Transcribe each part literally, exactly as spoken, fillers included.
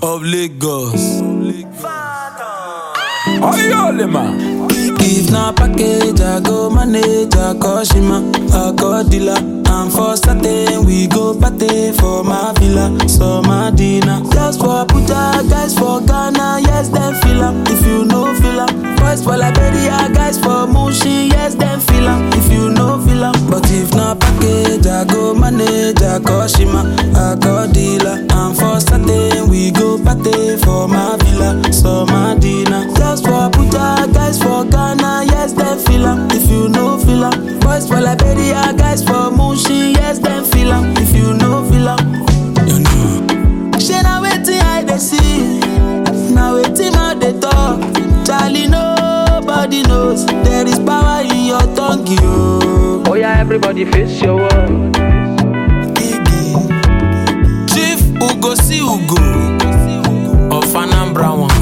of Lagos. Oyolema. If na package, I go manage, I call Shima, I call dealer. And for certain, we go party for my villa, so my dinner. Just for Abuja, guys for Ghana, yes, them feel am. If you know feel am. Boys for Liberia, guys for Mushin, yes, them feel am. If you know feel am. But if na package, I go manage, I call Shima, I call dealer. And for certain, we go party for my villa, so my dinner. Just for Abuja, guys for Ghana, yes, them feel am. If you know feel am. Boys for Liberia, guys for Mushin, yes, them feel am. If you know feel am. You know. She na wetin I dey see, na wetin I dey talk. Charlie, nobody knows there is power in your tongue, yo. Oh yeah, everybody face your wall. Chief Ugo si Ugo of Anambra one.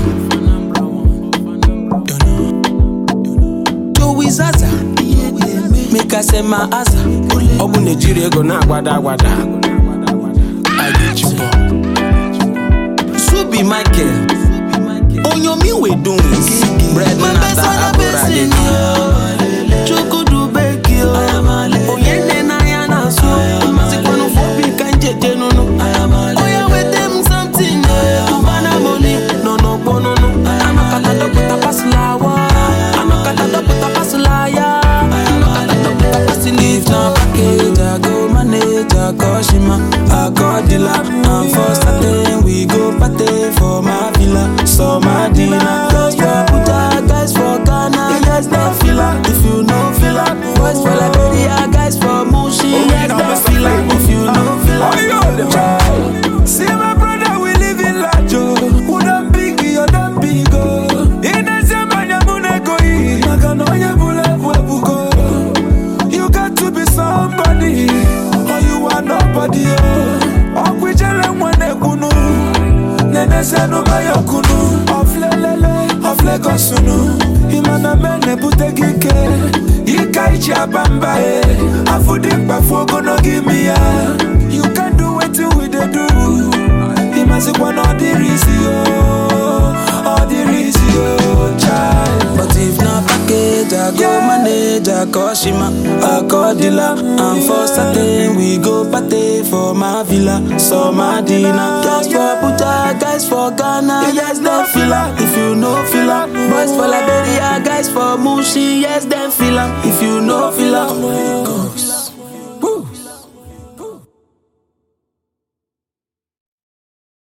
Joey Zaza, make I say my asa. Obu Nigeria go na gwada gwada. I get you ball. Subi Michael, Onyomi we doing. Bread na ta abura de. Choko du beki o. Oyene na ya na so. Masikonu fobi kanje jenono. Oya we them something. Kubana money, no no bono no. Anokata do puta pasulawa. Anokata do puta pasulaya. If na package, I go manage, I call Shima, I call dealer. And for certain, we go party for my villa, so my dinner. Just for Abuja, guys for Ghana, yes, they feel am. If you know feel am. Boys for Liberia, guys for Mushin, yes, they feel am. If you know feel am. See my brother, we live in Lajo. Who done big, you done big, oh. In the same ya mune koi, magano ya bule buebuko. You got to be somebody, or you are nobody, oh. Okwijele mwane kunu, nene senu bayo kunu. Oflelele, oflekosunu. Imana mene butegike, ika ichi abamba eh. Afudimpa fogo no gimme ya. You can do what we dey do. Imazikwa no the reason, oh, all the reason, oh, child. But if na package, I go manage, I call Shima, I call dealer. And for certain, we go party for my villa, so my dinner. Just for Abuja, guys for Ghana, yes, them feel am. If you know feel am. Boys for Liberia, guys for Mushin, yes, them feel am. If you know feel am.